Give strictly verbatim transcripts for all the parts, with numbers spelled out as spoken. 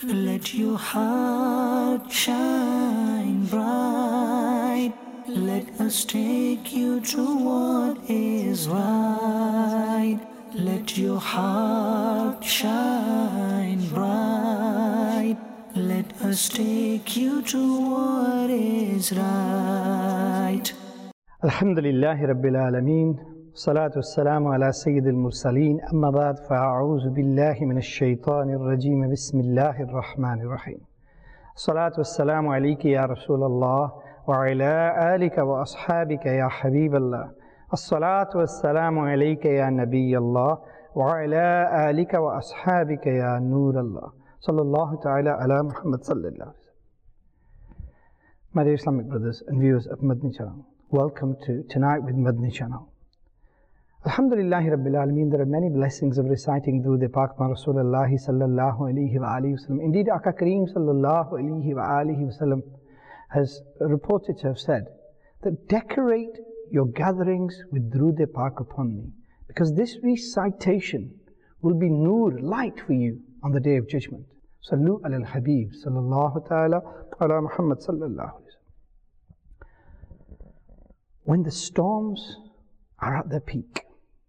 Let your heart shine bright. Let us take you to what is right. Let your heart shine bright. Let us take you to what is right. Alhamdulillahi Rabbil Alameen. Salatu wassalamu ala Sayyidil Mursaleen. Amma ba'd, fa'a'udhu billahi minash shaytanir rajeem. Bismillahir Rahmanir Rahim. Salatu wassalamu alayki ya Rasulallah wa ala alika wa ashabika ya Habiballah. As-salatu wassalamu alayka ya Nabiyallah wa ala alika wa ashabika ya Nurallah. Sallallahu ta'ala ala Muhammad sallallahu alayhi wa sallam. My dear Islamic brothers and viewers of Madni Channel, welcome to Tonight with Madni Channel. Alhamdulillahi Rabbil Alameen, there are many blessings of reciting through the Pak Rasulullah sallallahu alayhi wa alihi wa sallam. Indeed, Aka Kareem sallallahu alayhi wa alihi wa sallam has reported to have said that decorate your gatherings with Durood Pak upon me, because this recitation will be nur, light for you on the Day of Judgment. Sallu ala al-Habib sallallahu ta'ala ala Muhammad sallallahu alayhi wa sallam. When the storms are at their peak,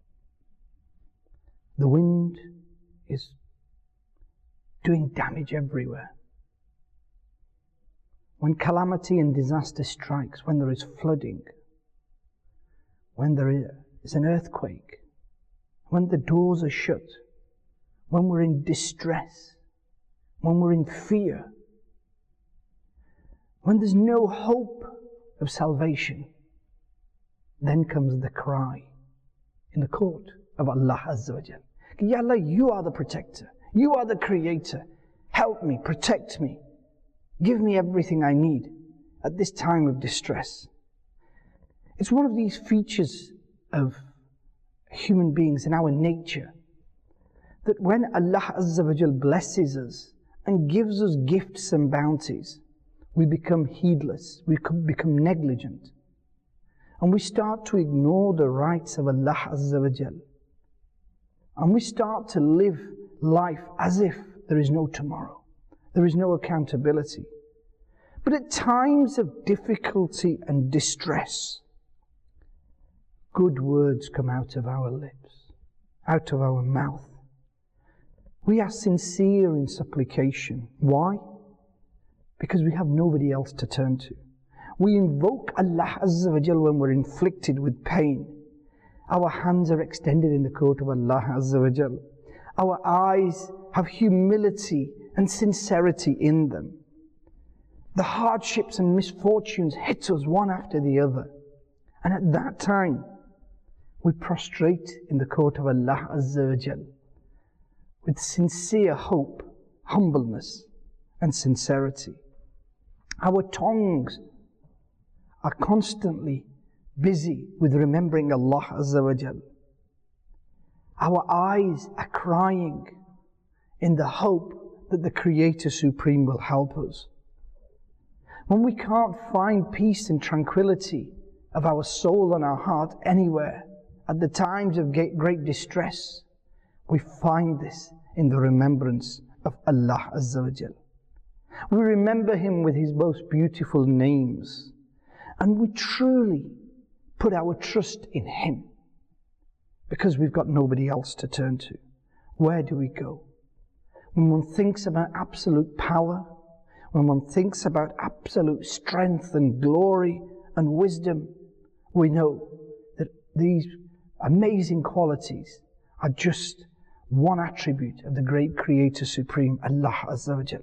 the wind is doing damage everywhere. When calamity and disaster strikes, when there is flooding, when there is an earthquake, when the doors are shut, when we're in distress, when we're in fear, when there's no hope of salvation, then comes the cry in the court of Allah Azza wa Jal. Ya Allah, you are the protector. You are the creator. Help me, protect me. Give me everything I need at this time of distress. It's one of these features of human beings in our nature that when Allah Azza wa Jal blesses us and gives us gifts and bounties, we become heedless, we become negligent, and we start to ignore the rights of Allah Azza wa Jal. And we start to live life as if there is no tomorrow. There is no accountability. But at times of difficulty and distress, good words come out of our lips, out of our mouth. We are sincere in supplication. Why? Because we have nobody else to turn to. We invoke Allah Azza wa Jal when we're inflicted with pain. Our hands are extended in the court of Allah Azza wa Jal. Our eyes have humility and sincerity in them. The hardships and misfortunes hit us one after the other. And at that time, we prostrate in the court of Allah Azza wa Jal with sincere hope, humbleness, and sincerity. Our tongues are constantly busy with remembering Allah Azza wa Jal. Our eyes are crying in the hope that the Creator Supreme will help us. When we can't find peace and tranquility of our soul and our heart anywhere, at the times of great distress, we find this in the remembrance of Allah Azza wa Jal. We remember Him with His most beautiful names, and we truly put our trust in Him because we've got nobody else to turn to. Where do we go? When one thinks about absolute power, when one thinks about absolute strength and glory and wisdom, we know that these amazing qualities are just one attribute of the great Creator Supreme, Allah Azza wa Jal.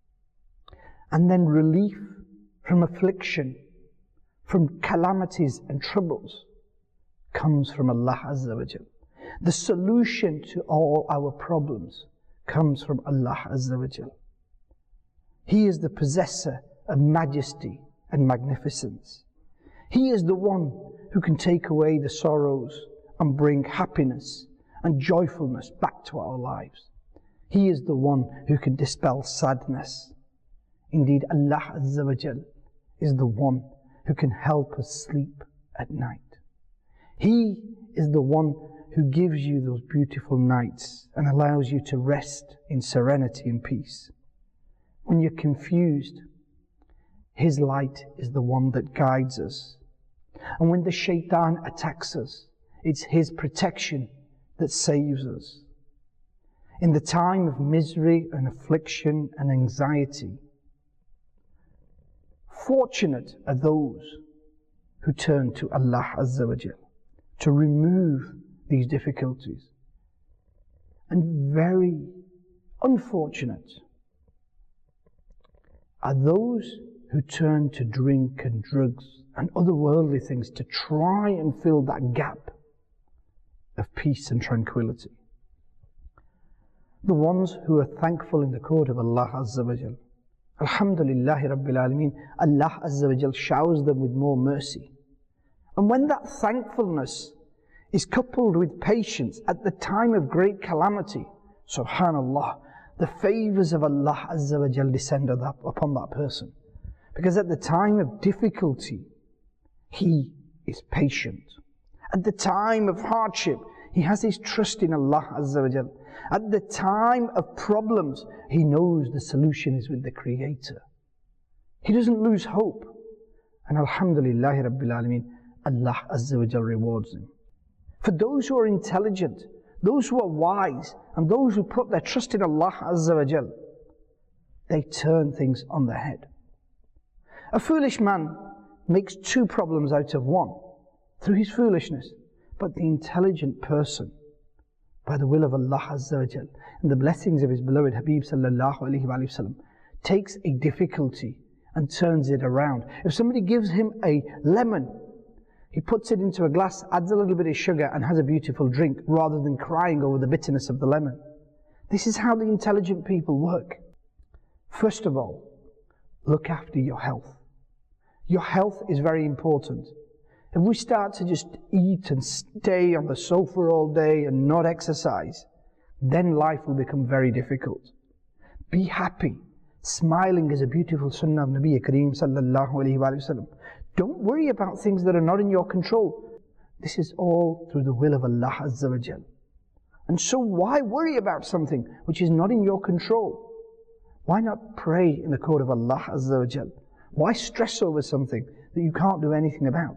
And then relief from affliction, from calamities and troubles, comes from Allah Azza wa Jal. The solution to all our problems comes from Allah Azza wa Jal. He is the possessor of majesty and magnificence. He is the one who can take away the sorrows and bring happiness and joyfulness back to our lives. He is the one who can dispel sadness. Indeed, Allah Azza wa Jal is the one who can help us sleep at night. He is the one who gives you those beautiful nights and allows you to rest in serenity and peace. when you're confused, His light is the one that guides us. And when the shaitan attacks us, it's His protection that saves us. In the time of misery and affliction and anxiety, fortunate are those who turn to Allah Azza wa Jal to remove these difficulties. And very unfortunate are those who turn to drink and drugs and other worldly things to try and fill that gap of peace and tranquility. The ones who are thankful in the court of Allah Azza wa Jal, Alhamdulillahi Rabbil Alameen, Allah Azza wa Jal showers them with more mercy. And when that thankfulness is coupled with patience at the time of great calamity, subhanallah, the favors of Allah Azza wa Jal descend upon that person. Because at the time of difficulty, he is patient. At the time of hardship, he has his trust in Allah Azza wa Jal. At the time of problems, he knows the solution is with the Creator. He doesn't lose hope. And Alhamdulillahi Rabbil Alameen, Allah Azza wa Jal rewards him. For those who are intelligent, those who are wise, and those who put their trust in Allah Azza wa Jal, they turn things on their head. A foolish man makes two problems out of one through his foolishness. But the intelligent person, by the will of Allah Azza wa Jal and the blessings of his beloved Habib Sallallahu Alaihi Wasallam, takes a difficulty and turns it around. If somebody gives him a lemon, he puts it into a glass, adds a little bit of sugar and has a beautiful drink rather than crying over the bitterness of the lemon. This is how the intelligent people work. First of all, look after your health. Your health is very important. If we start to just eat and stay on the sofa all day and not exercise, then life will become very difficult. Be happy. Smiling is a beautiful sunnah of Nabi Kareem Sallallahu Alaihi Wasallam. Don't worry about things that are not in your control. This is all through the will of Allah Azza wa Jal. And so why worry about something which is not in your control? Why not pray in the court of Allah Azza wa Jal? Why stress over something that you can't do anything about?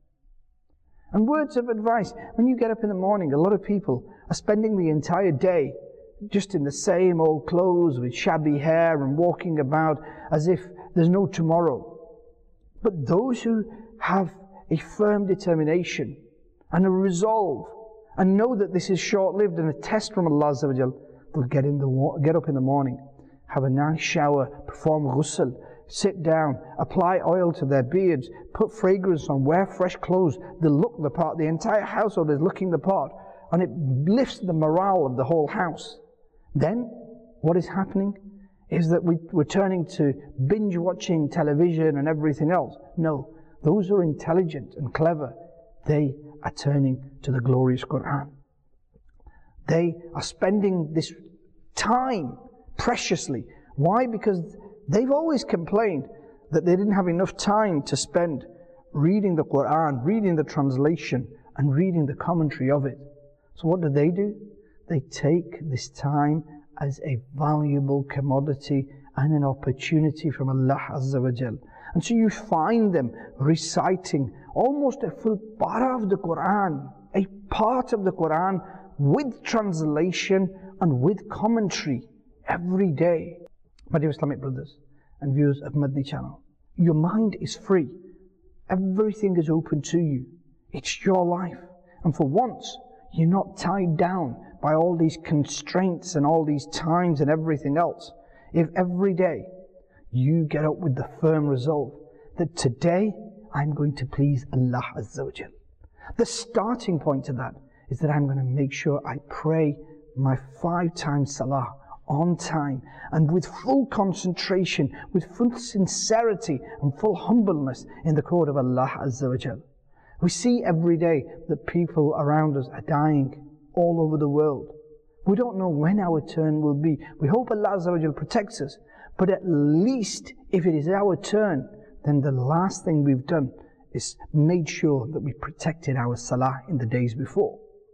And words of advice, when you get up in the morning, a lot of people are spending the entire day just in the same old clothes with shabby hair and walking about as if there's no tomorrow. But those who have a firm determination and a resolve and know that this is short-lived and a test from Allah Azza wa Jal, they'll get, in the, get up in the morning, have a nice shower, perform ghusl, sit down, apply oil to their beards, put fragrance on, wear fresh clothes. They look the part. The entire household is looking the part, and it lifts the morale of the whole house. Then, what is happening is that we, we're turning to binge watching television and everything else. No, those who are intelligent and clever, they are turning to the glorious Quran. They are spending this time preciously. Why? Because they've always complained that they didn't have enough time to spend reading the Quran, reading the translation, and reading the commentary of it. So what do they do? They take this time as a valuable commodity and an opportunity from Allah Azza wa Jal. And so you find them reciting almost a full para of the Quran, a part of the Quran with translation and with commentary every day. My dear Islamic brothers and viewers of Madni Channel, your mind is free. Everything is open to you. It's your life. And for once, you're not tied down by all these constraints and all these times and everything else. If every day you get up with the firm resolve that today I'm going to please Allah Azza wa Jal. The starting point to that is that I'm going to make sure I pray my five times salah on time and with full concentration, with full sincerity and full humbleness in the court of Allah Azza wa Jal. We see every day that people around us are dying all over the world. We don't know when our turn will be. We hope Allah Azza wa Jal protects us, but at least if it is our turn, then the last thing we've done is made sure that we protected our salah in the days before.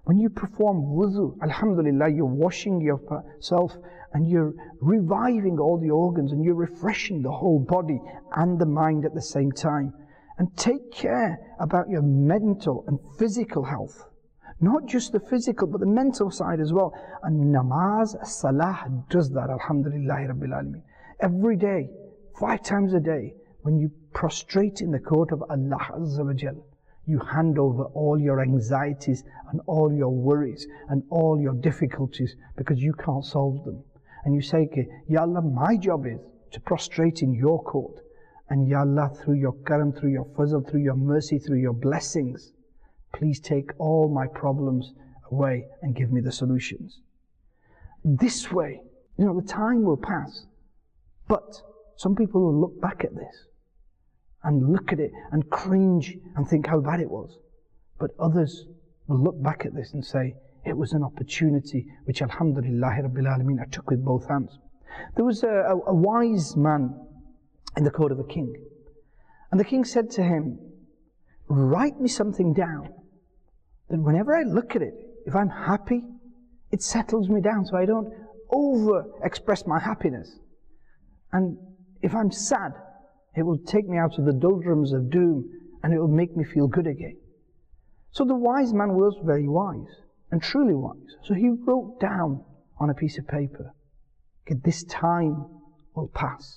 When you perform wudu, alhamdulillah, you're washing yourself and you're reviving all the organs and you're refreshing the whole body and the mind at the same time. And take care about your mental and physical health. Not just the physical, but the mental side as well. And namaz, salah does that, alhamdulillah rabbil alameen. Every day, five times a day, when you prostrate in the court of Allah Azza wa Jal, you hand over all your anxieties and all your worries and all your difficulties because you can't solve them. And you say, Ya Allah, my job is to prostrate in your court. And Ya Allah, through your karam, through your fazl, through your mercy, through your blessings, please take all my problems away and give me the solutions. This way, you know, the time will pass. But some people will look back at this and look at it and cringe and think how bad it was. But others will look back at this and say, it was an opportunity which alhamdulillah rabbil alameen I took with both hands. There was a, a, a wise man in the court of a king. And the king said to him, write me something down that whenever I look at it, if I'm happy, it settles me down so I don't over express my happiness. And if I'm sad, it will take me out of the doldrums of doom and it will make me feel good again. So the wise man was very wise and truly wise. So he wrote down on a piece of paper, okay, this time will pass.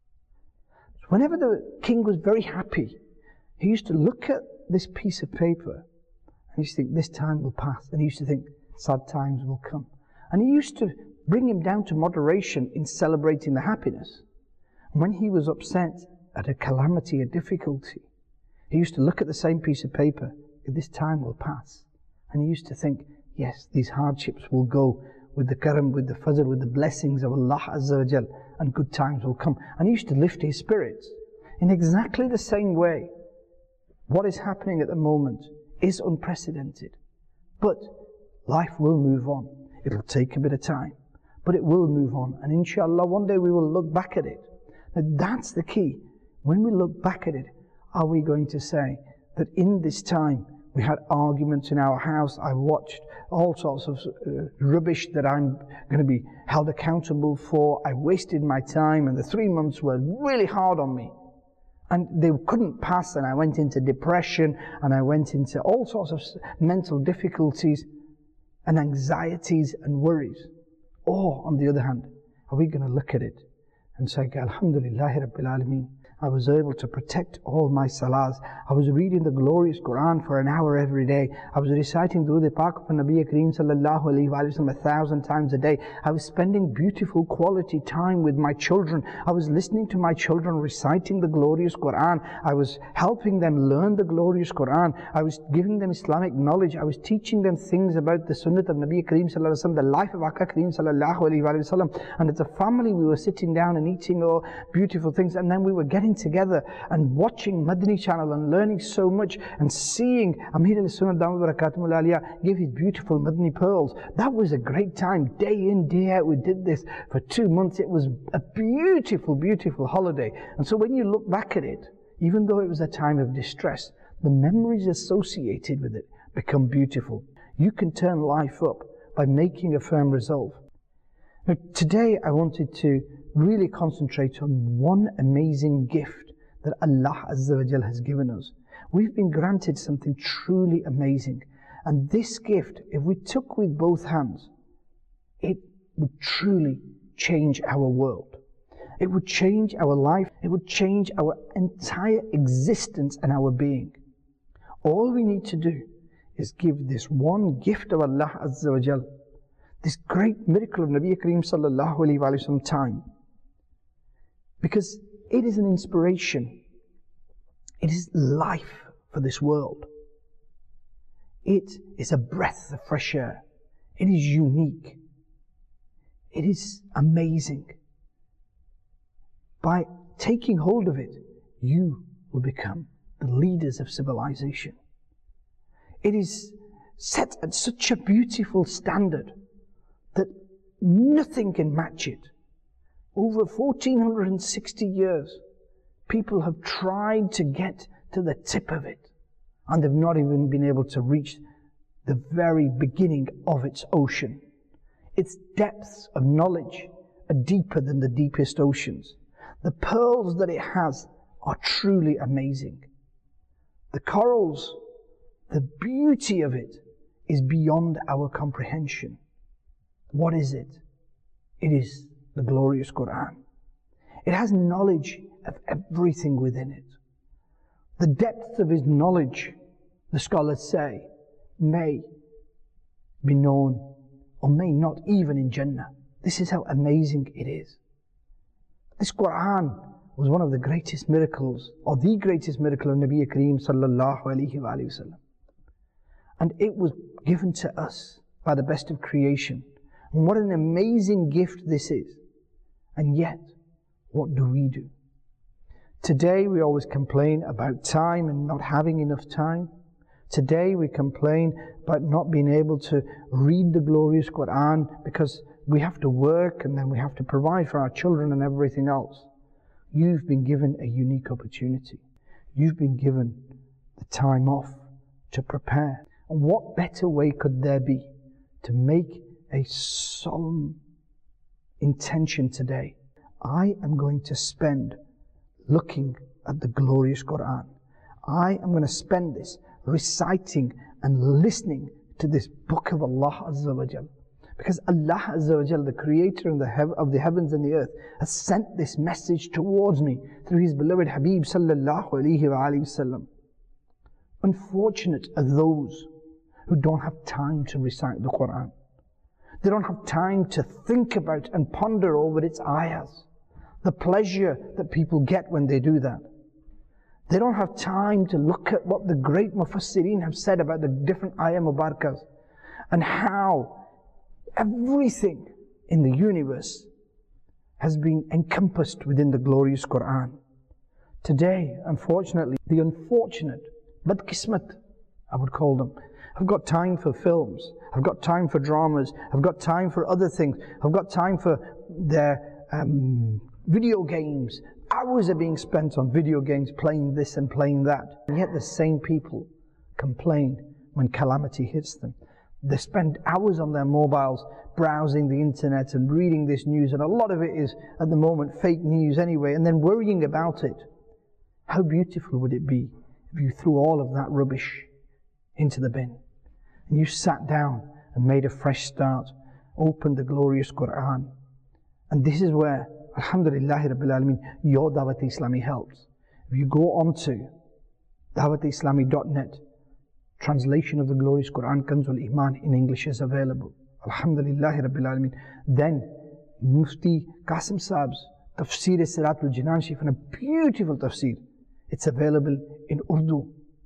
So whenever the king was very happy, he used to look at this piece of paper and he used to think, this time will pass. And he used to think, sad times will come. And he used to bring him down to moderation in celebrating the happiness. When he was upset at a calamity, a difficulty, he used to look at the same piece of paper, this time will pass. And he used to think, yes, these hardships will go with the karam, with the fazl, with the blessings of Allah Azza wa Jal, and good times will come. And he used to lift his spirits. In exactly the same way, what is happening at the moment is unprecedented. But life will move on. It'll take a bit of time, but it will move on. And inshallah, one day we will look back at it. Now that's the key. When we look back at it, are we going to say that in this time we had arguments in our house, I watched all sorts of uh, rubbish that I'm going to be held accountable for, I wasted my time and the three months were really hard on me. And they couldn't pass and I went into depression and I went into all sorts of mental difficulties and anxieties and worries. Or, on the other hand, are we going to look at it and say, Alhamdulillah Rabbil Alameen, I was able to protect all my salahs. I was reading the glorious Quran for an hour every day. I was reciting Durood Pak of Nabi Kareem sallallahu alayhi wa sallam a thousand times a day. I was spending beautiful quality time with my children. I was listening to my children reciting the glorious Quran. I was helping them learn the glorious Quran. I was giving them Islamic knowledge. I was teaching them things about the Sunnah of Nabi Kareem sallallahu alayhi wa sallam, the life of Aka Kareem sallallahu alayhi wa sallam. And as a family we were sitting down and eating all beautiful things, and then we were getting together and watching Madani channel and learning so much and seeing Amir al-Sunnah Dawud Barakatuh al-Aliyah give his beautiful Madani pearls. That was a great time. Day in, day out we did this for two months. It was a beautiful, beautiful holiday. And so when you look back at it, even though it was a time of distress, the memories associated with it become beautiful. You can turn life up by making a firm resolve. Now, today I wanted to really concentrate on one amazing gift that Allah Azza wa Jal has given us. We've been granted something truly amazing. And this gift, if we took with both hands, it would truly change our world. It would change our life. It would change our entire existence and our being. All we need to do is give this one gift of Allah Azza wa Jal, this great miracle of Nabi Kareem sallallahu alayhi wa sallam time, because it is an inspiration. It is life for this world. It is a breath of fresh air. It is unique. It is amazing. By taking hold of it, you will become the leaders of civilization. It is set at such a beautiful standard that nothing can match it. Over fourteen sixty years, people have tried to get to the tip of it, and they've not even been able to reach the very beginning of its ocean. Its depths of knowledge are deeper than the deepest oceans. The pearls that it has are truly amazing. The corals, the beauty of it is beyond our comprehension. What is it? It is the glorious Quran. It has knowledge of everything within it. The depth of His knowledge, the scholars say, may be known or may not even in Jannah. This is how amazing it is. This Quran was one of the greatest miracles, or the greatest miracle of Nabi Kareem sallallahu alayhi wa sallam. And it was given to us by the best of creation. And what an amazing gift this is. And yet, what do we do? Today we always complain about time and not having enough time. Today we complain about not being able to read the glorious Quran because we have to work and then we have to provide for our children and everything else. You've been given a unique opportunity. You've been given the time off to prepare. And what better way could there be to make a solemn intention today? I am going to spend looking at the glorious Quran. I am going to spend this reciting and listening to this book of Allah Azza wa Jal. Because Allah Azza wa Jal, the creator of the, hev- of the heavens and the earth, has sent this message towards me through His beloved Habib sallallahu alayhi wa alayhi wasallam. Unfortunate are those who don't have time to recite the Quran. They don't have time to think about and ponder over its ayahs. The pleasure that people get when they do that. They don't have time to look at what the great Mufassirin have said about the different ayah mubarakas and how everything in the universe has been encompassed within the glorious Quran. Today, unfortunately, the unfortunate, badqismat, I would call them, have got time for films, have got time for dramas, have got time for other things, have got time for their um, video games. Hours are being spent on video games, playing this and playing that. And yet the same people complain when calamity hits them. They spend hours on their mobiles browsing the internet and reading this news, and a lot of it is, at the moment, fake news anyway, and then worrying about it. How beautiful would it be if you threw all of that rubbish into the bin, and you sat down and made a fresh start, opened the glorious Quran. And this is where, alhamdulillah rabbil alameen, your Dawat Islami helps. If you go on to dawat islami dot net, translation of the glorious Quran, Kanzul Iman in English is available. Alhamdulillah rabbil alameen. Then Mufti Qasim Saab's Tafsir Siratul Jinan Sharif, and a beautiful tafsir. It's available in Urdu.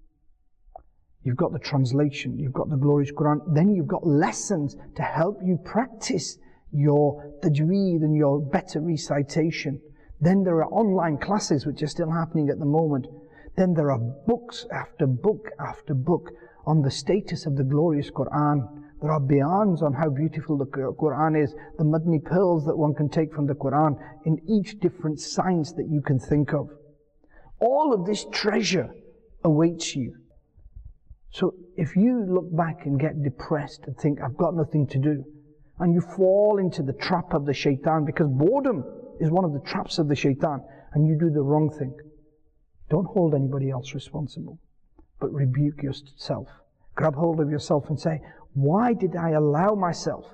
You've got the translation, you've got the glorious Quran, then you've got lessons to help you practice your tajweed and your better recitation. Then there are online classes which are still happening at the moment. Then there are books after book after book on the status of the glorious Quran. There are bayans on how beautiful the Quran is, the madni pearls that one can take from the Quran in each different science that you can think of. All of this treasure awaits you. So if you look back and get depressed and think, I've got nothing to do, and you fall into the trap of the shaitan, because boredom is one of the traps of the shaitan, and you do the wrong thing, don't hold anybody else responsible, but rebuke yourself. Grab hold of yourself and say, why did I allow myself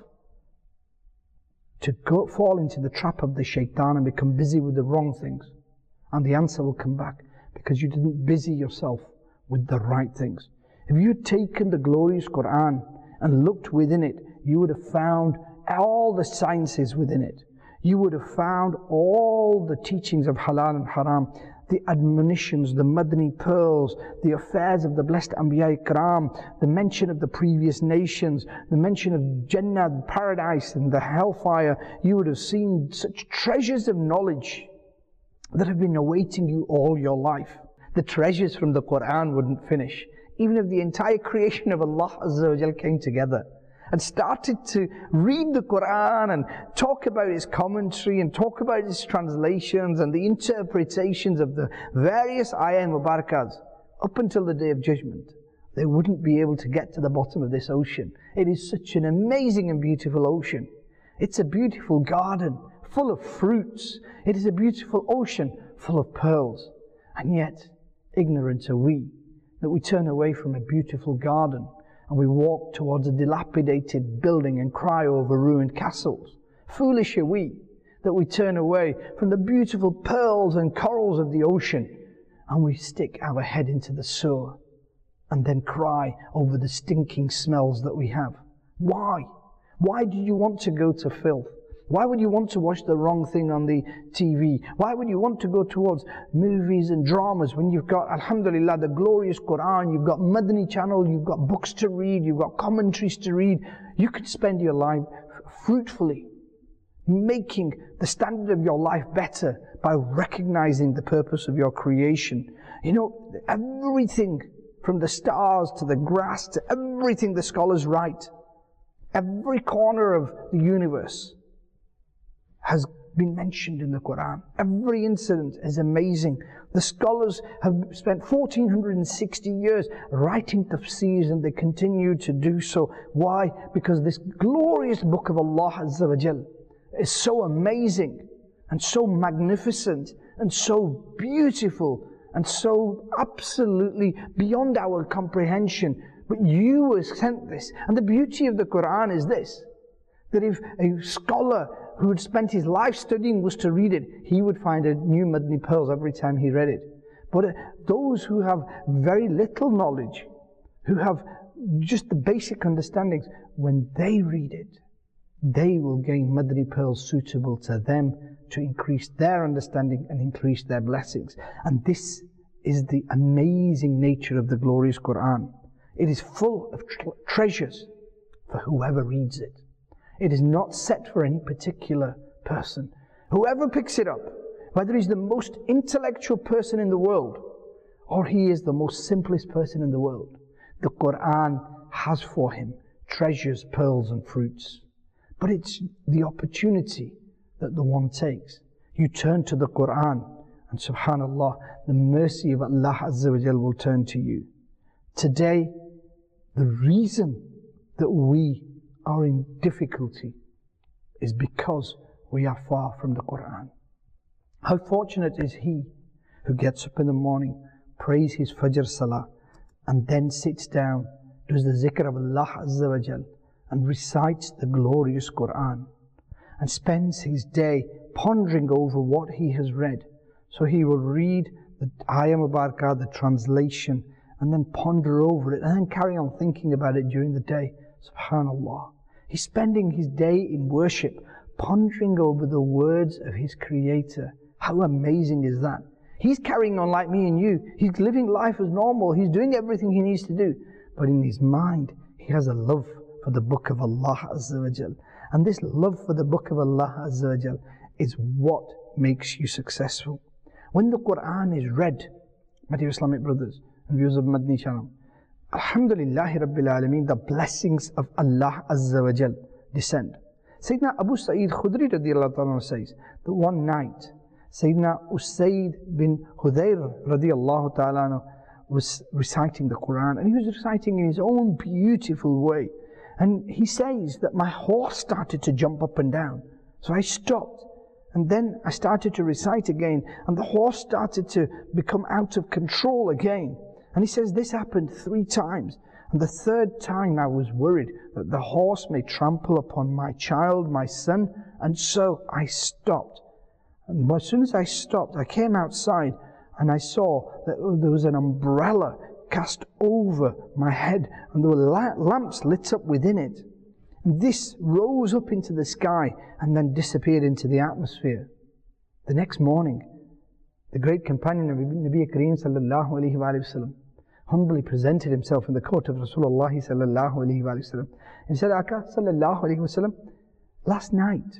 to go, fall into the trap of the shaitan and become busy with the wrong things? And the answer will come back, because you didn't busy yourself with the right things. If you had taken the glorious Quran and looked within it, you would have found all the sciences within it. You would have found all the teachings of halal and haram, the admonitions, the madni pearls, the affairs of the blessed Anbiya Ikram, the mention of the previous nations, the mention of Jannah, the paradise and the hellfire. You would have seen such treasures of knowledge that have been awaiting you all your life. The treasures from the Quran wouldn't finish. Even if the entire creation of Allah Azza wa Jal came together and started to read the Quran and talk about its commentary and talk about its translations and the interpretations of the various ayah mubarakas, up until the Day of Judgment, they wouldn't be able to get to the bottom of this ocean. It is such an amazing and beautiful ocean. It's a beautiful garden full of fruits. It is a beautiful ocean full of pearls. And yet, ignorant are we that we turn away from a beautiful garden and we walk towards a dilapidated building and cry over ruined castles. Foolish are we that we turn away from the beautiful pearls and corals of the ocean and we stick our head into the sewer and then cry over the stinking smells that we have. Why? Why do you want to go to filth? Why would you want to watch the wrong thing on the T V? Why would you want to go towards movies and dramas when you've got, alhamdulillah, the glorious Quran, you've got Madani channel, you've got books to read, you've got commentaries to read. You could spend your life fruitfully, making the standard of your life better by recognizing the purpose of your creation. You know, everything from the stars to the grass to everything the scholars write, every corner of the universe has been mentioned in the Quran. Every incident is amazing. The scholars have spent fourteen sixty years writing tafseers and they continue to do so. Why? Because this glorious book of Allah Azza wa Jal is so amazing and so magnificent and so beautiful and so absolutely beyond our comprehension. But you were sent this. And the beauty of the Quran is this, that if a scholar who had spent his life studying was to read it, he would find a new Madani pearls every time he read it. But uh, those who have very little knowledge, who have just the basic understandings, when they read it, they will gain Madani pearls suitable to them to increase their understanding and increase their blessings. And this is the amazing nature of the glorious Quran. It is full of tre- treasures for whoever reads it. It is not set for any particular person. Whoever picks it up, whether he's the most intellectual person in the world or he is the most simplest person in the world, the Quran has for him treasures, pearls and fruits. But it's the opportunity that the one takes. You turn to the Quran and subhanallah, the mercy of Allah Azza wa Jal will turn to you. Today, the reason that we are in difficulty is because we are far from the Quran. How fortunate is he who gets up in the morning, prays his Fajr Salah, and then sits down, does the zikr of Allah Azza wa Jal, and recites the glorious Quran, and spends his day pondering over what he has read. So he will read the Ayah Mubarakah, the translation, and then ponder over it, and then carry on thinking about it during the day. Subhanallah. He's spending his day in worship, pondering over the words of his Creator. How amazing is that? He's carrying on like me and you. He's living life as normal. He's doing everything he needs to do. But in his mind, he has a love for the book of Allah Azza wa Jal. And this love for the book of Allah Azza wa Jal is what makes you successful. When the Quran is read, my dear Islamic brothers and viewers of Madani channel, Alhamdulillahi Rabbil Alameen, the blessings of Allah Azza wa Jal descend. Sayyidina Abu Sa'id Khudri radiallahu ta'ala says that one night, Sayyidina Usayd bin Hudayr radiallahu ta'ala was reciting the Quran, and he was reciting in his own beautiful way. And he says that my horse started to jump up and down. So I stopped. And then I started to recite again, and the horse started to become out of control again. And he says this happened three times. And the third time I was worried that the horse may trample upon my child, my son, and so I stopped. And as soon as I stopped, I came outside and I saw that there was an umbrella cast over my head, and there were la- lamps lit up within it. And this rose up into the sky and then disappeared into the atmosphere. The next morning, the great companion of Nabi Kareem sallallahu alayhi wa sallam humbly presented himself in the court of Rasulullah sallallahu alayhi wa sallam and said, Aka sallallahu alayhi wa sallam, last night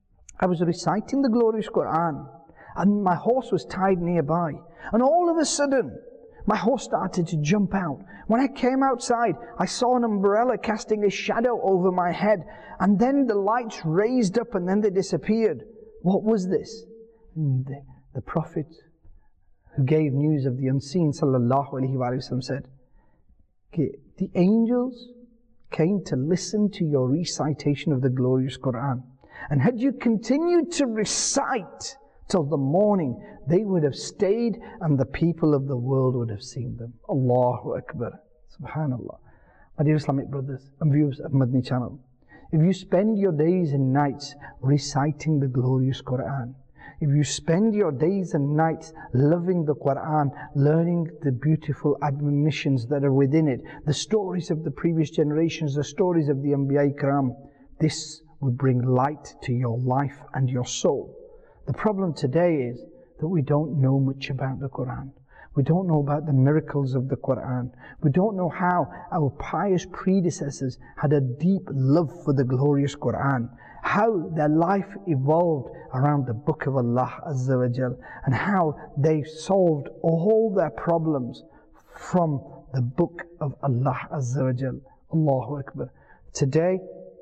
I was reciting the glorious Quran and my horse was tied nearby, and all of a sudden my horse started to jump out. When I came outside, I saw an umbrella casting a shadow over my head, and then the lights raised up and then they disappeared. What was this? The, the Prophet who gave news of the unseen sallallahu alaihi wasallam said, Okay, the angels came to listen to your recitation of the glorious Quran. And had you continued to recite till the morning, they would have stayed and the people of the world would have seen them. Allahu Akbar. Subhanallah. My dear Islamic brothers and viewers of Madani Channel, if you spend your days and nights reciting the glorious Quran, if you spend your days and nights loving the Quran, learning the beautiful admonitions that are within it, the stories of the previous generations, the stories of the Anbiya Ikram, this will bring light to your life and your soul. The problem today is that we don't know much about the Quran. We don't know about the miracles of the Quran. We don't know how our pious predecessors had a deep love for the glorious Quran, how their life evolved around the Book of Allah Azza wa Jal, and how they solved all their problems from the Book of Allah Azza wa Jal. Allahu Akbar. Today,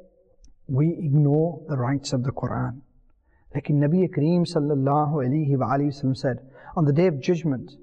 we ignore the rights of the Quran. Like Nabi Kareem sallallahu alayhi wa alayhi wa sallam said, on the Day of Judgment,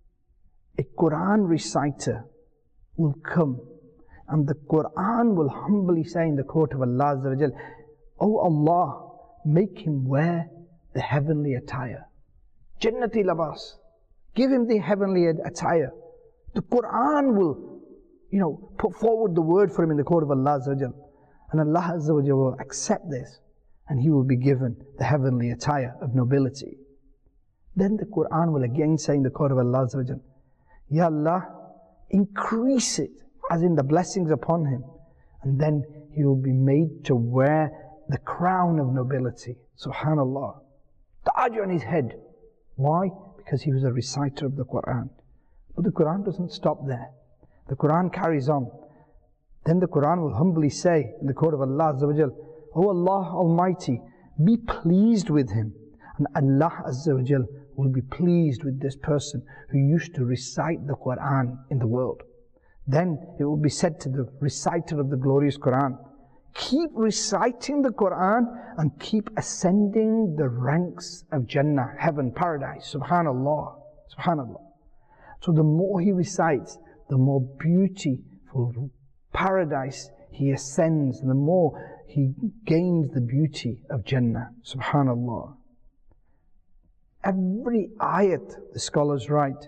a Quran reciter will come and the Quran will humbly say in the court of Allah Azza wa Jal, "Oh Allah, make him wear the heavenly attire. Jannati labas. Give him the heavenly attire." The Quran will, you know, put forward the word for him in the court of Allah Azza wa Jal. And Allah Azza wa Jal will accept this and he will be given the heavenly attire of nobility. Then the Quran will again say in the court of Allah Azza wa Jal, "Ya Allah, increase it," as in the blessings upon him. And then he will be made to wear the crown of nobility. Subhanallah. Taj on his head. Why? Because he was a reciter of the Quran. But the Quran doesn't stop there. The Quran carries on. Then the Quran will humbly say in the court of Allah Azza wa Jal, "O Allah Almighty, be pleased with him." And Allah Azza wa Jal will be pleased with this person who used to recite the Quran in the world. Then it will be said to the reciter of the glorious Quran, keep reciting the Quran and keep ascending the ranks of Jannah, heaven, paradise. Subhanallah. Subhanallah. So the more he recites, the more beautiful paradise he ascends, and the more he gains the beauty of Jannah. Subhanallah. Every ayat, the scholars write,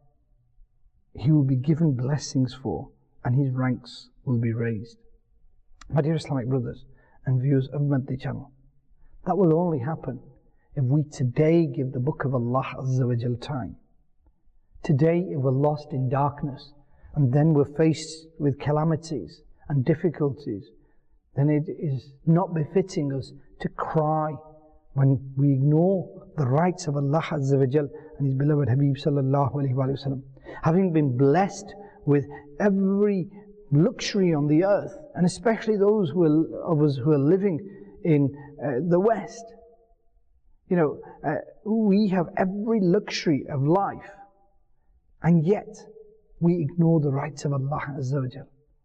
he will be given blessings for, and his ranks will be raised. My dear Islamic brothers and viewers of Madani Channel, that will only happen if we today give the Book of Allah Azza wa Jal time. Today, if we're lost in darkness, and then we're faced with calamities and difficulties, then it is not befitting us to cry when we ignore the rights of Allah Azza wa Jal and His beloved Habib sallallahu alayhi wa sallam. Having been blessed with every luxury on the earth, and especially those who are, of us who are living in uh, the West, you know, uh, we have every luxury of life, and yet we ignore the rights of Allah Azza wa Jal.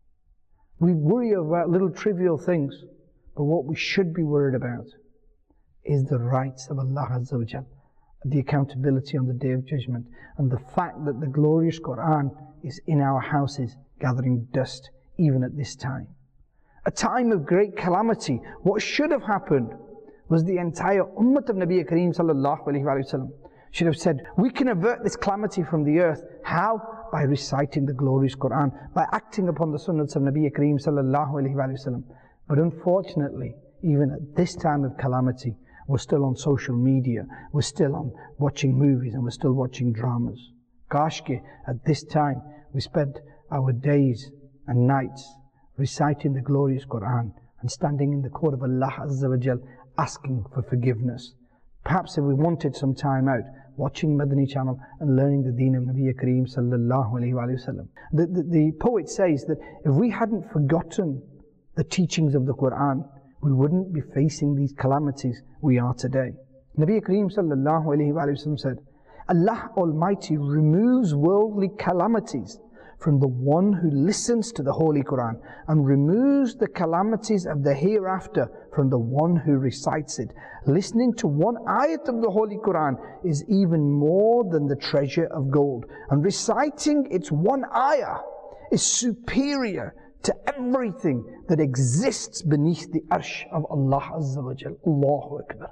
We worry about little trivial things, but what we should be worried about is the rights of Allah Azza wa Jal, the accountability on the Day of Judgment, and the fact that the glorious Quran is in our houses gathering dust even at this time. A time of great calamity. What should have happened was the entire ummah of Nabi Kareem sallallahu alayhi wa sallam should have said, we can avert this calamity from the earth. How? By reciting the glorious Quran, by acting upon the sunnahs of Nabi Kareem sallallahu alayhi wa sallam. But unfortunately, even at this time of calamity, we're still on social media, we're still on watching movies, and we're still watching dramas. Kashke, at this time, we spent our days and nights reciting the glorious Quran and standing in the court of Allah Azza wa Jal asking for forgiveness. Perhaps if we wanted some time out, watching Madani Channel and learning the deen of Nabi Kareem sallallahu alayhi wa sallam. The, the, the poet says that if we hadn't forgotten the teachings of the Quran, we wouldn't be facing these calamities we are today. Nabi Kareem sallallahu alayhi wa sallam said, Allah Almighty removes worldly calamities from the one who listens to the Holy Quran, and removes the calamities of the hereafter from the one who recites it. Listening to one ayat of the Holy Quran is even more than the treasure of gold, and reciting its one ayah is superior to everything that exists beneath the arsh of Allah Azza wa Jal. Allahu Akbar.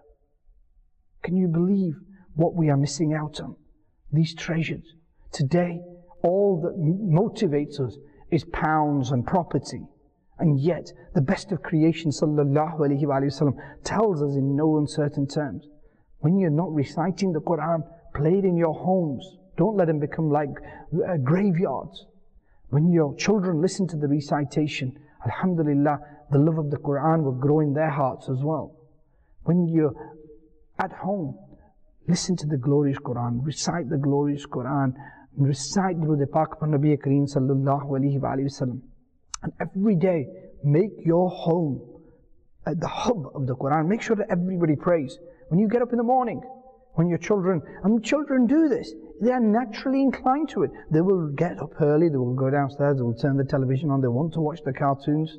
Can you believe what we are missing out on? These treasures. Today, all that motivates us is pounds and property. And yet, the best of creation, sallallahu alayhi wa sallam, tells us in no uncertain terms, when you're not reciting the Quran, play it in your homes. Don't let them become like uh, graveyards. When your children listen to the recitation, alhamdulillah, the love of the Quran will grow in their hearts as well. When you're at home, listen to the glorious Quran, recite the glorious Quran, and recite through the Pak of Nabi Kareem sallallahu alayhi wa sallam. And every day, make your home at the hub of the Quran. Make sure that everybody prays. When you get up in the morning, when your children, and children do this, they are naturally inclined to it. They will get up early, they will go downstairs, they will turn the television on, they want to watch the cartoons.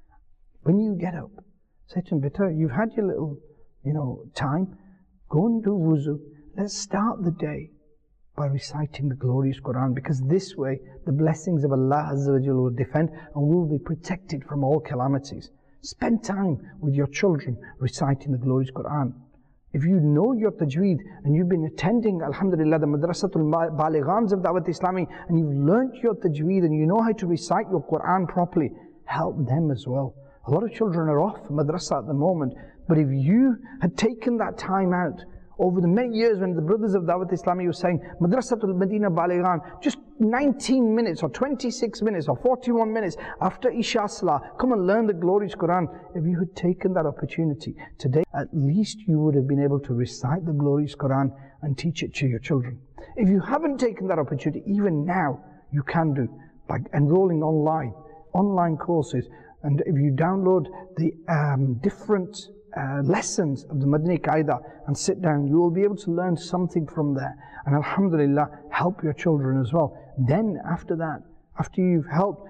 When you get up, say to them, Beta, you've had your little, you know, time, go and do wuzu. Let's start the day by reciting the glorious Quran, because this way the blessings of Allah Azza wa Jalla will defend and will be protected from all calamities. Spend time with your children reciting the glorious Quran. If you know your tajweed and you've been attending, alhamdulillah, the Madrasatul Balighans of Dawat Islami, and you've learnt your tajweed and you know how to recite your Quran properly, help them as well. A lot of children are off madrasa at the moment, but if you had taken that time out over the many years when the brothers of Dawat Islami were saying, Madrasatul Medina Balighan, just nineteen minutes or twenty-six minutes or forty-one minutes after Isha Salah, come and learn the glorious Quran. If you had taken that opportunity today, at least you would have been able to recite the glorious Quran and teach it to your children. If you haven't taken that opportunity, even now, you can do by enrolling online, online courses. And if you download the um, different Uh, lessons of the Madani Qaida and sit down, you will be able to learn something from there. And alhamdulillah, help your children as well. Then after that, after you've helped,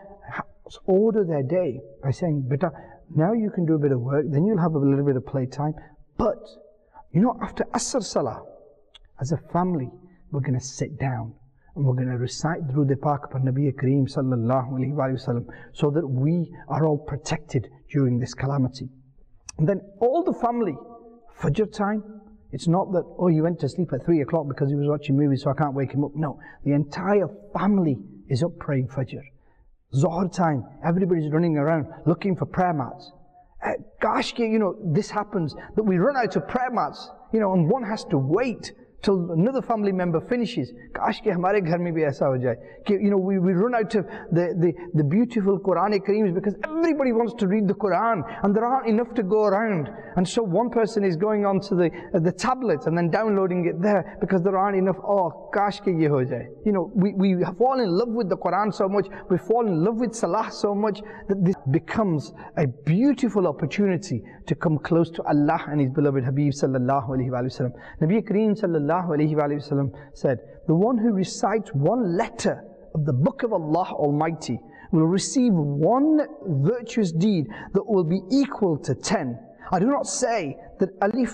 order their day by saying, Beta, now you can do a bit of work, then you'll have a little bit of playtime. But, you know, after Asr Salah, as a family, we're going to sit down and we're going to recite through the Pak of Nabi Kareem sallallahu alayhi wa sallam, so that we are all protected during this calamity. And then all the family, Fajr time, it's not that, oh, he went to sleep at three o'clock because he was watching movies, so I can't wake him up. No, the entire family is up praying Fajr. Zohar time, everybody's running around looking for prayer mats. Uh, gosh, you know, this happens, that we run out of prayer mats, you know, and one has to wait till another family member finishes. Kash ke hamare ghar mein bhi aisa ho jaye. You know, we, we run out of the, the, the beautiful Quranic Kareems because everybody wants to read the Quran and there aren't enough to go around. And so one person is going onto the, uh, the tablet and then downloading it there because there aren't enough. Oh, kash ke ye ho jaye. You know, we, we fall in love with the Quran so much, we fall in love with Salah so much that this becomes a beautiful opportunity to come close to Allah and His beloved Habib sallallahu alayhi wa sallam. Nabi Kareem sallallahu alayhi wa sallam said, the one who recites one letter of the book of Allah Almighty will receive one virtuous deed that will be equal to ten. I do not say that Alif,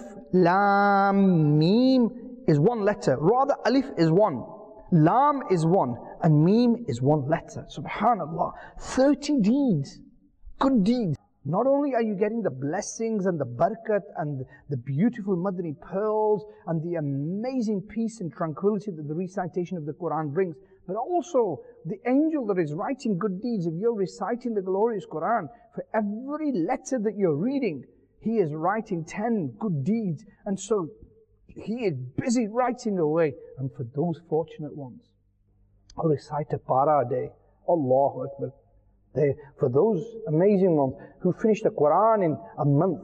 Lam, Mim is one letter. Rather, Alif is one, Lam is one, and Mim is one letter. Subhanallah. thirty deeds, good deeds. Not only are you getting the blessings and the barakat and the beautiful Madani pearls and the amazing peace and tranquility that the recitation of the Quran brings, but also the angel that is writing good deeds. If you're reciting the glorious Quran, for every letter that you're reading, he is writing ten good deeds. And so he is busy writing away. And for those fortunate ones who recite a para a day, Allahu Akbar. They, for those amazing ones who finish the Quran in a month,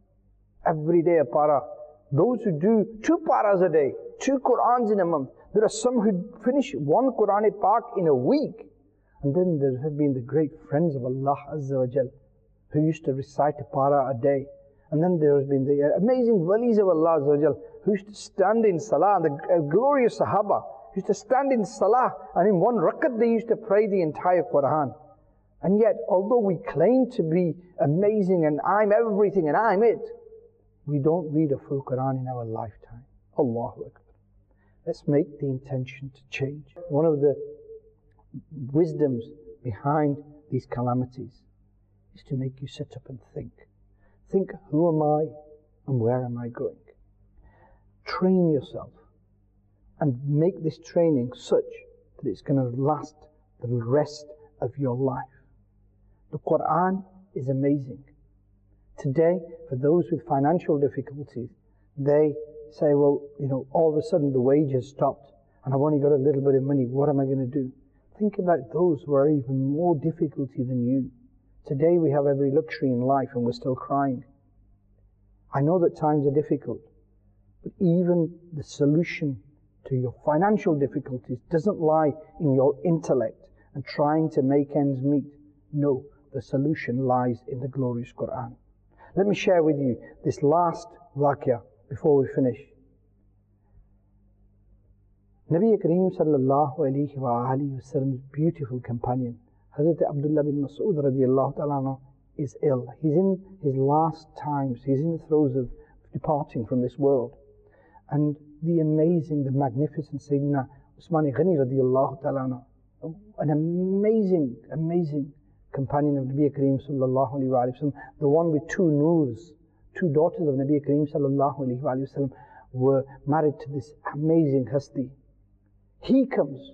every day a para. Those who do two paras a day, two Qurans in a month. There are some who finish one Quranic Pak in a week. And then there have been the great friends of Allah Azza wa Jal who used to recite a para a day. And then there has been the amazing walis of Allah Azza wa Jal who used to stand in Salah, and the glorious Sahaba used to stand in Salah, and in one rakat they used to pray the entire Quran. And yet, although we claim to be amazing and I'm everything and I'm it, we don't read a full Quran in our lifetime. Allahu Akbar. Let's make the intention to change. One of the wisdoms behind these calamities is to make you sit up and think. Think, who am I and where am I going? Train yourself and make this training such that it's going to last the rest of your life. The Quran is amazing. Today, for those with financial difficulties, they say, well, you know, all of a sudden the wage has stopped and I've only got a little bit of money. What am I going to do? Think about those who are even more difficulty than you. Today we have every luxury in life and we're still crying. I know that times are difficult, but even the solution to your financial difficulties doesn't lie in your intellect and trying to make ends meet. No, the solution lies in the glorious Quran. Let me share with you this last waqia before we finish. Nabi Kareem sallallahu alayhi wa alayhi wa sallam's beautiful companion, Hazrat Abdullah bin Mas'ud radiallahu ta'ala is ill. He's in his last times. He's in the throes of departing from this world. And the amazing, the magnificent Sayyidina Usman Ghani radiallahu ta'ala, an amazing, amazing companion of Nabi Kareem sallallahu alayhi wa sallam, the one with two noors, two daughters of Nabi Kareem sallallahu alayhi wa sallam were married to this amazing hasti. He comes,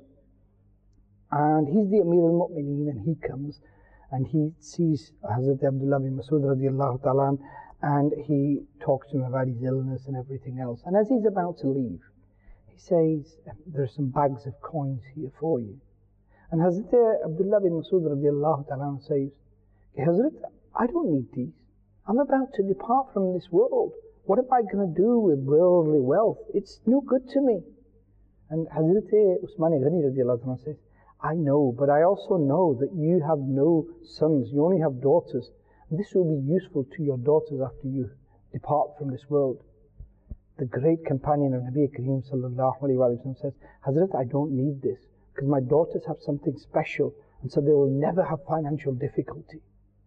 and he's the Amir al-Mu'mineen, and he comes, and he sees Hazrat Abdullah bin Mas'ud radiallahu ta'ala, and he talks to him about his illness and everything else. And as he's about to leave, he says, there's some bags of coins here for you. And Hazrat Abdullah bin Mas'ud radiallahu ta'ala says, Hazrat, I don't need these. I'm about to depart from this world. What am I going to do with worldly wealth? It's no good to me. And Hazrat Usman Ghani radiallahu ta'ala says, I know, but I also know that you have no sons, you only have daughters. And this will be useful to your daughters after you depart from this world. The great companion of Nabi Kareem sallallahu alayhi wa sallam says, Hazrat, I don't need this, because my daughters have something special, and so they will never have financial difficulty.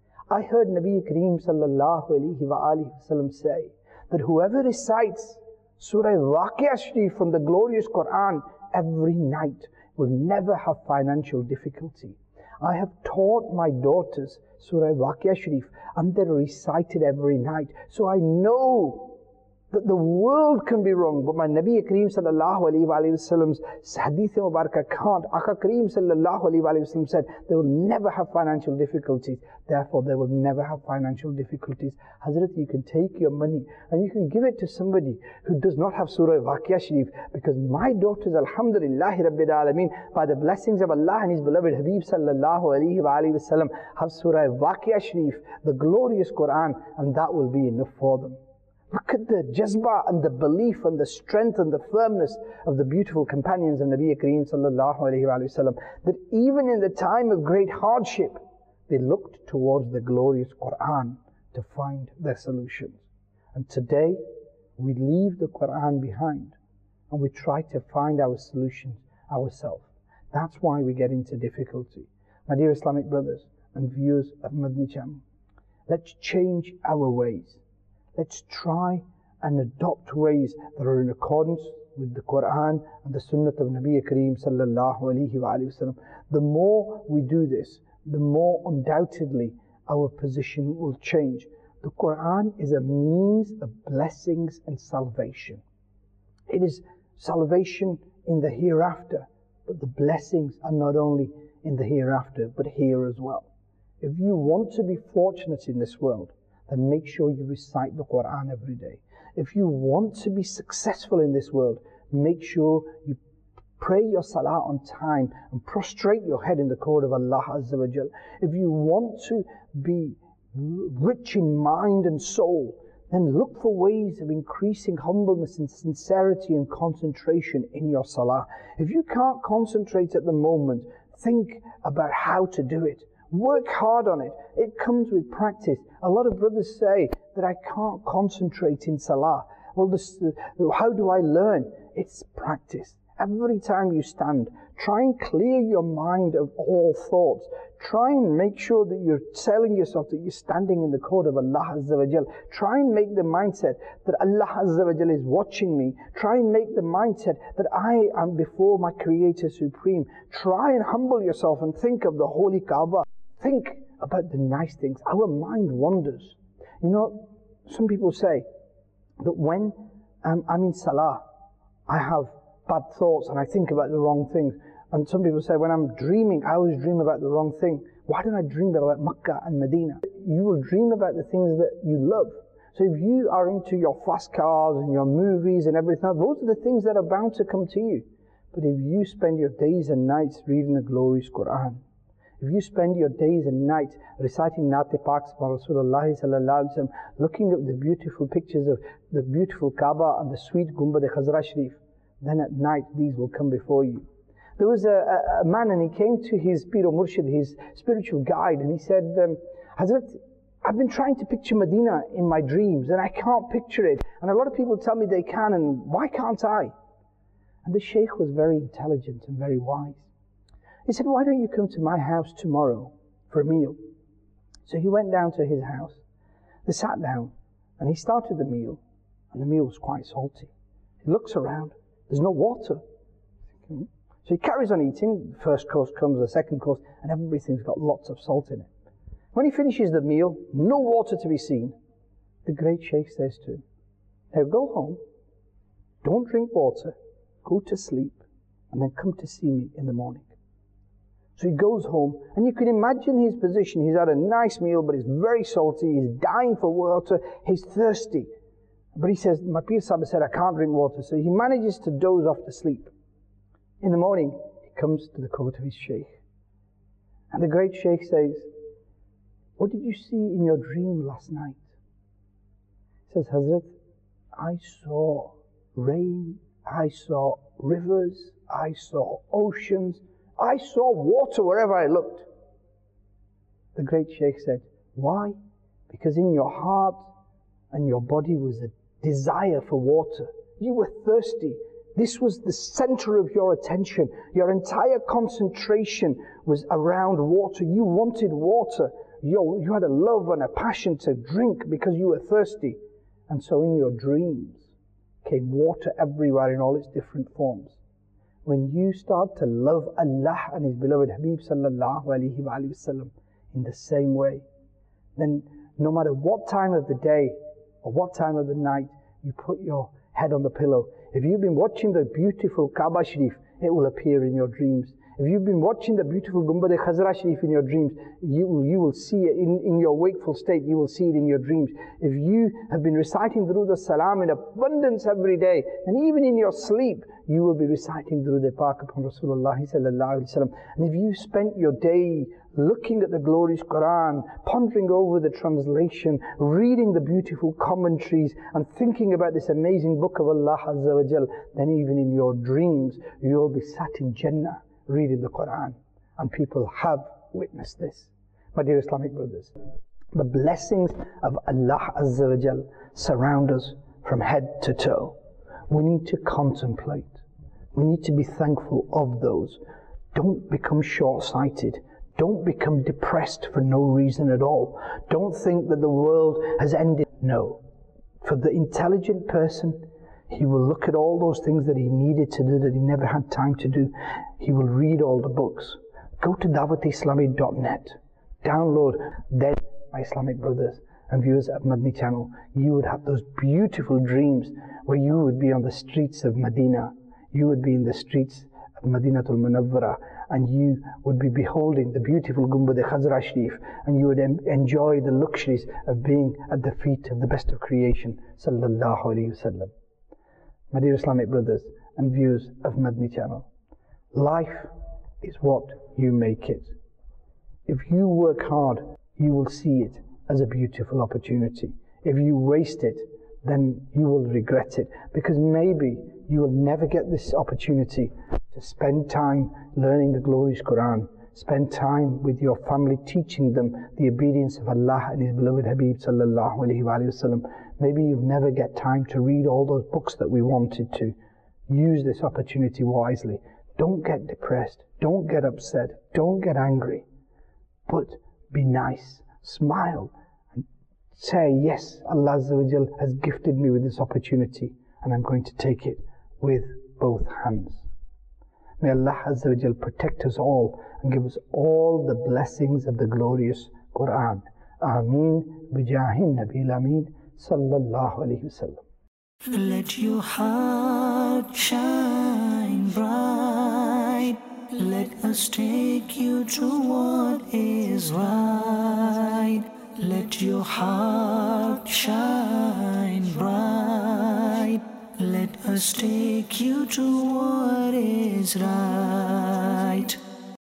I heard Nabi Kareem sallallahu alayhi wa sallam say that whoever recites Surah Waqia Sharif from the glorious Quran every night will never have financial difficulty. I have taught my daughters Surah Waqia Sharif and they recite it every night. So I know that the world can be wrong, but my Nabi Kareem sallallahu alayhi wa sallam's hadith mubarakah can't. Aka Kareem sallallahu alayhi wa sallam said, they will never have financial difficulties, therefore they will never have financial difficulties. Hazrat, you can take your money and you can give it to somebody who does not have Surah Waqia Sharif, because my daughters, alhamdulillahi rabbil alameen, by the blessings of Allah and His beloved Habib sallallahu alayhi wa sallam, have Surah Waqia Sharif, the glorious Quran, and that will be enough for them. Look at the jazba and the belief and the strength and the firmness of the beautiful companions of Nabi Kareem sallallahu alayhi wa sallam, that even in the time of great hardship, they looked towards the glorious Quran to find their solutions. And today, we leave the Quran behind and we try to find our solutions ourselves. That's why we get into difficulty. My dear Islamic brothers and viewers of Madani Channel, let's change our ways. Let's try and adopt ways that are in accordance with the Quran and the Sunnah of Nabi Kareem sallallahu alayhi wa sallam. The more we do this, the more undoubtedly our position will change. The Quran is a means of blessings and salvation. It is salvation in the hereafter, but the blessings are not only in the hereafter, but here as well. If you want to be fortunate in this world, then make sure you recite the Quran every day. If you want to be successful in this world, make sure you pray your salah on time and prostrate your head in the court of Allah Azza wa Jal. If you want to be rich in mind and soul, then look for ways of increasing humbleness and sincerity and concentration in your salah. If you can't concentrate at the moment, think about how to do it. Work hard on it. It comes with practice. A lot of brothers say that I can't concentrate in salah. Well, this, how do I learn? It's practice. Every time you stand, try and clear your mind of all thoughts. Try and make sure that you're telling yourself that you're standing in the court of Allah Azza wa Jal. Try and make the mindset that Allah Azza wa Jal is watching me. Try and make the mindset that I am before my Creator Supreme. Try and humble yourself and think of the Holy Kaaba. Think about the nice things. Our mind wanders. You know, some people say that when um, I'm in Salah, I have bad thoughts and I think about the wrong things. And some people say when I'm dreaming, I always dream about the wrong thing. Why don't I dream about Makkah and Medina? You will dream about the things that you love. So if you are into your fast cars and your movies and everything, those are the things that are bound to come to you. But if you spend your days and nights reading the glorious Quran, if you spend your days and nights reciting Naat Paks by Rasulullah sallallahu alaihi wasallam, looking at the beautiful pictures of the beautiful Kaaba and the sweet Gumbad Khazra Sharif, then at night these will come before you. There was a, a, a man and he came to his Pir o Murshid, his spiritual guide, and he said, um, Hazrat, I've been trying to picture Medina in my dreams and I can't picture it. And a lot of people tell me they can, and why can't I? And the Shaykh was very intelligent and very wise. He said, why don't you come to my house tomorrow for a meal? So he went down to his house. They sat down and he started the meal, and the meal was quite salty. He looks around, there's no water. So he carries on eating. The first course comes, the second course, and everything's got lots of salt in it. When he finishes the meal, no water to be seen. The great Shaykh says to him, now go home, don't drink water, go to sleep, and then come to see me in the morning. So he goes home, and you can imagine his position. He's had a nice meal, but it's very salty, he's dying for water, he's thirsty. But he says, my Pir Sahib said, I can't drink water. So he manages to doze off to sleep. In the morning, he comes to the court of his Shaykh. And the great Shaykh says, what did you see in your dream last night? He says, Hazrat, I saw rain, I saw rivers, I saw oceans, I saw water wherever I looked. The great Shaykh said, why? Because in your heart and your body was a desire for water. You were thirsty. This was the center of your attention. Your entire concentration was around water. You wanted water. You, you had a love and a passion to drink because you were thirsty. And so in your dreams came water everywhere in all its different forms. When you start to love Allah and His beloved Habib sallallahu alayhi wa sallam in the same way, then no matter what time of the day or what time of the night you put your head on the pillow, if you've been watching the beautiful Kaaba Sharif, it will appear in your dreams. If you've been watching the beautiful Gumbad Khazra Sharif in your dreams, you, you will see it in, in your wakeful state, you will see it in your dreams. If you have been reciting Durood as-Salam in abundance every day, and even in your sleep, you will be reciting Durood Pak upon Rasulullah sallallahu alaihi wasallam. And if you spent your day looking at the glorious Quran, pondering over the translation, reading the beautiful commentaries, and thinking about this amazing book of Allah Azza wa Jal, then even in your dreams, you'll be sat in Jannah reading the Quran. And people have witnessed this. My dear Islamic brothers, the blessings of Allah Azza wa Jal surround us from head to toe. We need to contemplate. We need to be thankful of those. Don't become short-sighted. Don't become depressed for no reason at all. Don't think that the world has ended. No. For the intelligent person, he will look at all those things that he needed to do that he never had time to do. He will read all the books. Go to dawat islami dot net. Download. Then, my Islamic brothers and viewers of Madni channel, you would have those beautiful dreams where you would be on the streets of Medina. You would be in the streets of Madinatul Munawwara, and you would be beholding the beautiful Gumbad Khazra Sharif, and you would en enjoy the luxuries of being at the feet of the best of creation, sallallahu alayhi wasallam. My dear Islamic brothers and viewers of Madni channel, life is what you make it. If you work hard, you will see it as a beautiful opportunity. If you waste it, then you will regret it, because maybe you will never get this opportunity to spend time learning the glorious Quran, spend time with your family teaching them the obedience of Allah and His beloved Habib sallallahu alayhi wa sallam. Maybe you'll never get time to read all those books that we wanted to. use this opportunity wisely. Don't get depressed. Don't get upset. Don't get angry. But be nice. Smile. And say, yes, Allah Azza wa Jal has gifted me with this opportunity and I'm going to take it with both hands. May Allah Azza wa Jal protect us all and give us all the blessings of the glorious Quran. Ameen. Bijahin Nabil Ameen. Sallallahu Alaihi Wasallam. Let your heart shine bright. Let us take you to what is right. Let your heart shine bright. Let us take you to what is right.